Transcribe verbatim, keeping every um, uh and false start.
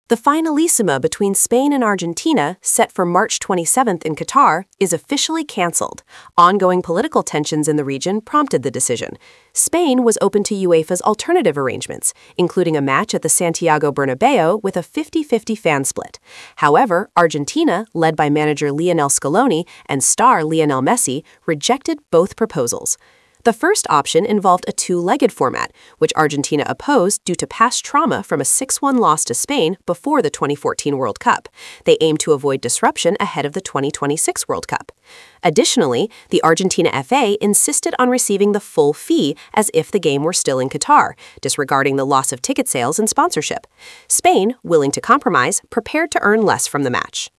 The finalissima between Spain and Argentina, set for March twenty-seventh in Qatar, is officially cancelled. Ongoing political tensions in the region prompted the decision. Spain was open to UEFA's alternative arrangements, including a match at the Santiago Bernabeu with a fifty fifty fan split. However, Argentina, led by manager Lionel Scaloni and star Lionel Messi, rejected both proposals. The first option involved a two-legged format, which Argentina opposed due to past trauma from a six one loss to Spain before the twenty fourteen World Cup. They aimed to avoid disruption ahead of the twenty twenty-six World Cup. Additionally, the Argentina F A insisted on receiving the full fee as if the game were still in Qatar, disregarding the loss of ticket sales and sponsorship. Spain, willing to compromise, prepared to earn less from the match.